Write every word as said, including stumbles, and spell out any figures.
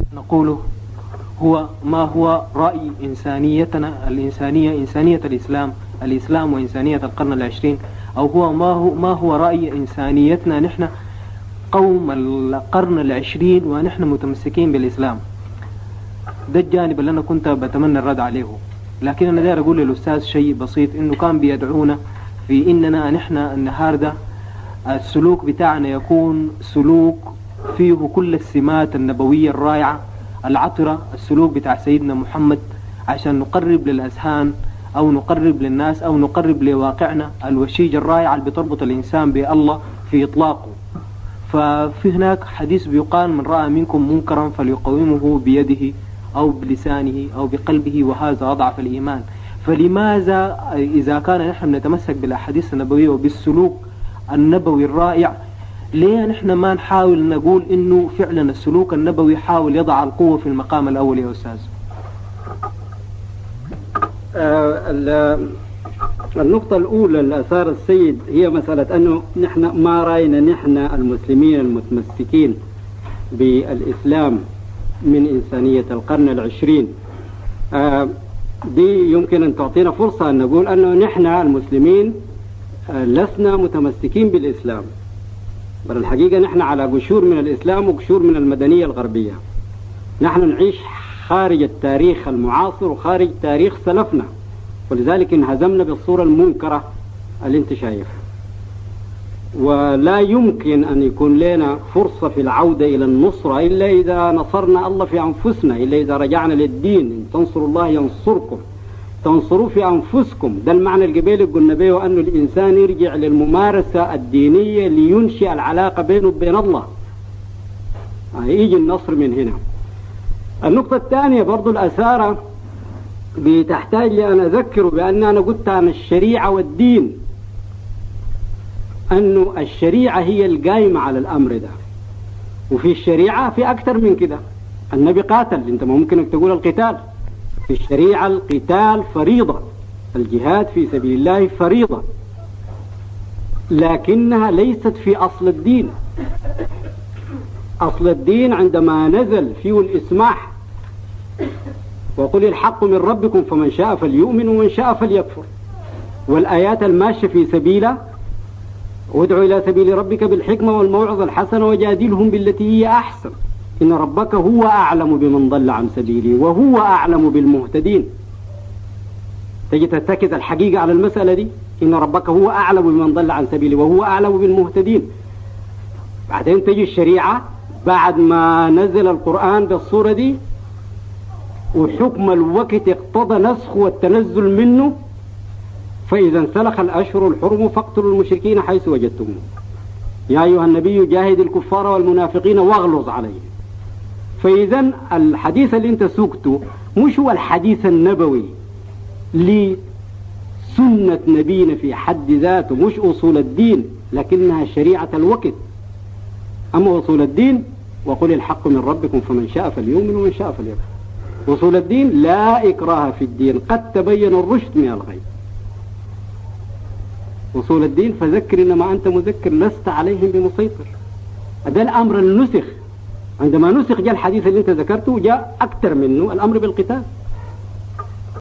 نقوله هو ما هو رأي إنسانيتنا الإنسانية، إنسانية الإسلام، الإسلام وإنسانية القرن العشرين، أو هو ما هو ما هو رأي إنسانيتنا نحن قوم القرن العشرين ونحن متمسكين بالإسلام. ده الجانب اللي أنا كنت بتمنى الرد عليه. لكن أنا داير أقول للأستاذ شيء بسيط، إنه كان بيدعونا في إننا نحن النهاردة السلوك بتاعنا يكون سلوك فيه كل السمات النبوية الرائعة العطرة، السلوك بتاع سيدنا محمد، عشان نقرب للأذهان أو نقرب للناس أو نقرب لواقعنا الوشيج الرائع اللي بتربط الإنسان بالله في إطلاقه. ففي هناك حديث بيقال: من رأى منكم منكرا فليقومه بيده أو بلسانه أو بقلبه وهذا أضعف الإيمان. فلماذا إذا كان نحن نتمسك بالأحاديث النبوية وبالسلوك النبوي الرائع، ليه نحن ما نحاول نقول إنه فعلا السلوك النبوي حاول يضع القوة في المقام الأول يا أستاذ؟ آه النقطة الأولى اللي أثار السيد هي مسألة أنه نحن ما رأينا نحن المسلمين المتمسكين بالإسلام من إنسانية القرن العشرين. آه دي يمكن أن تعطينا فرصة أن نقول أنه نحن المسلمين آه لسنا متمسكين بالإسلام، بل الحقيقة نحن على قشور من الإسلام وقشور من المدنية الغربية. نحن نعيش خارج التاريخ المعاصر وخارج تاريخ سلفنا، ولذلك انهزمنا بالصورة المنكرة اللي انت شايفها. ولا يمكن أن يكون لنا فرصة في العودة إلى النصرة إلا إذا نصرنا الله في أنفسنا، إلا إذا رجعنا للدين. إن تنصروا الله ينصركم، تنصروا في أنفسكم. ده المعنى القبيل قلنا به، وأن الإنسان يرجع للممارسة الدينية لينشئ العلاقة بينه وبين الله. يجي النصر من هنا. النقطة الثانية برضو الأثارة بتحتاج لي أن أذكر بأن أنا قلت عن الشريعة والدين، أنه الشريعة هي القائمة على الأمر ده، وفي الشريعة في أكثر من كده. النبي قاتل، أنت ممكن تقول القتال. في الشريعة القتال فريضة، الجهاد في سبيل الله فريضة، لكنها ليست في أصل الدين. أصل الدين عندما نزل فيه الإسماح: وقل الحق من ربكم فمن شاء فليؤمن ومن شاء فليكفر. والآيات الماشية في سبيله: وادعو إلى سبيل ربك بالحكمة والموعظة الحسنة وجادلهم بالتي هي أحسن إن ربك هو أعلم بمن ضل عن سبيله وهو أعلم بالمهتدين. تجي تتكد الحقيقة على المسألة دي، إن ربك هو أعلم بمن ضل عن سبيله وهو أعلم بالمهتدين. بعدين تجي الشريعة بعد ما نزل القرآن بالصورة دي، وحكم الوقت اقتضى نسخ والتنزل منه، فإذا انسلخ الأشهر الحرم فاقتلوا المشركين حيث وجدتموهم يا أيها النبي جاهد الكفار والمنافقين واغلظ عليهم. فإذا الحديث اللي انت سوقته مش هو الحديث النبوي لسنة نبينا في حد ذاته، مش أصول الدين، لكنها شريعة الوقت. أما أصول الدين: وقل الحق من ربكم فمن شاء فليؤمن ومن شاء فليكفر. أصول الدين: لا إكراه في الدين قد تبين الرشد من الغي. أصول الدين: فذكر إنما أنت مذكر لست عليهم بمسيطر. هذا الأمر النسخ. عندما نسخ جاء الحديث اللي انت ذكرته، جاء أكثر منه الأمر بالقتال.